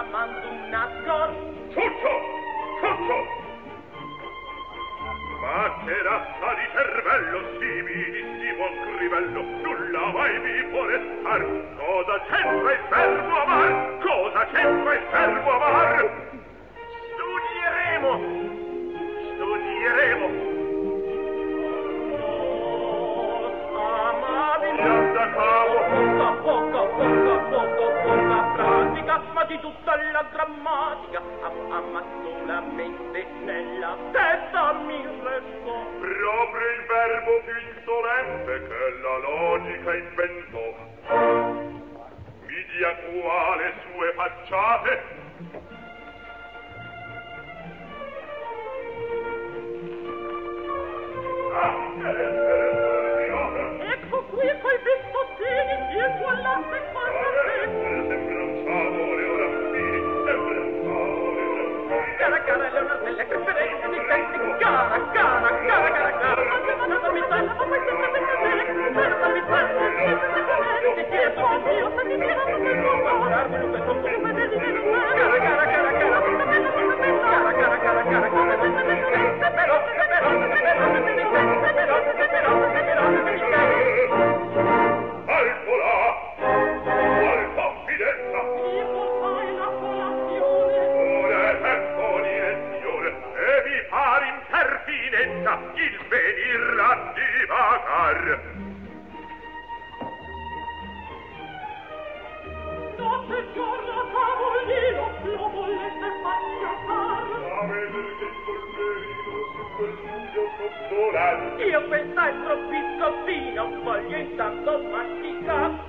mandum nascor. Ciuccio! Ciuccio! Ma che razza di cervello similissimo al crivello, nulla mai vi può restar. Cosa c'entra il fermo amar? Cosa c'entra il fermo amar? Studieremo! Studieremo! Da capo, poca pratica, ma di tutta la grammatica, ma solamente nella testa mi restò. Proprio il verbo più insolente che la logica inventò. Mi dia quale sue facciate. Ecco qui quel bistottini dietro all'arte sembra un favore ora fini, sembra un favore ora fini. cara cara le una delle preferenze mi senti cara cara cara cara cara mi sta ma poi sempre mi sta ti chiedo io sta dicendo che non va a darmi un pezzo come devi cara cara cara cara cara cara cara cara però Alto là! Alta fidenza! io fai la colazione Ora è tempo di lezione e mi pare impertinenza il venir a divagar. notte e giorno a tavolino lo volete facciar A vedere che colperino su quel studio coccolare. io questa è troppo biscottino voglio intanto masticare